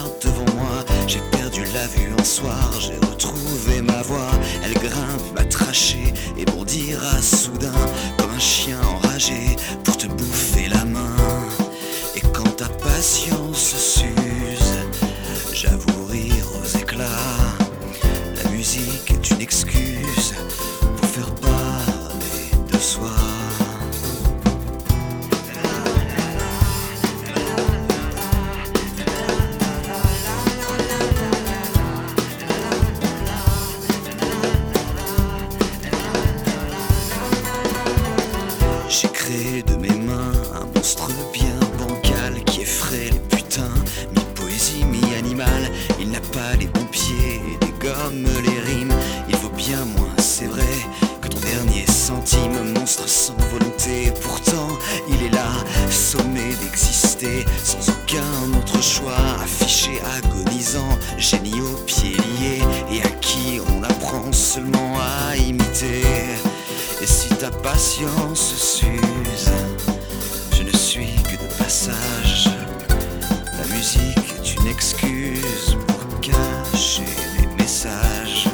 regarde devant moi. J'ai perdu la vue un soir, j'ai retrouvé ma voix. Elle grimpe, m'a traché et bondira soudain comme un chien enragé pour te bouffer la main. Et quand ta patience s'use, j'avoue rire aux éclats. La musique est une excuse pour faire parler de soi. J'ai créé de mes mains un monstre bien bancal qui effraie les putains, mi-poésie, mi-animal. Il n'a pas les bons pieds et dégomme les rimes. Il vaut bien moins, c'est vrai, que ton dernier centime. Monstre sans volonté, pourtant il est là, sommé d'exister sans aucun autre choix. Affiché, agonisant, génie aux pieds liés, et à qui on apprend seulement à imiter. Et si ta patience s'use, je ne suis que de passage. La musique est une excuse pour cacher les messages.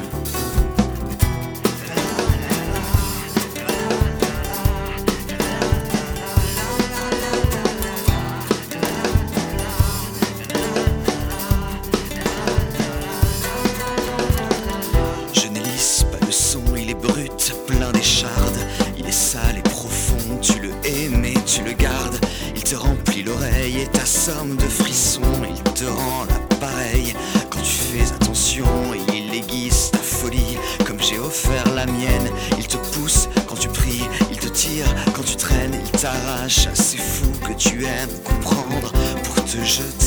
Je n'élisse pas le son, il est brut, plein d'échardes. Il est sale et profond, tu le hais mais tu le gardes. Il te remplit l'oreille et t'assomme de frissons. Il te rend l'appareil quand tu fais attention. Et il aiguise ta folie comme j'ai offert la mienne. Il te pousse quand tu pries, il te tire quand tu traînes. Il t'arrache à ces fous que tu aimes comprendre pour te jeter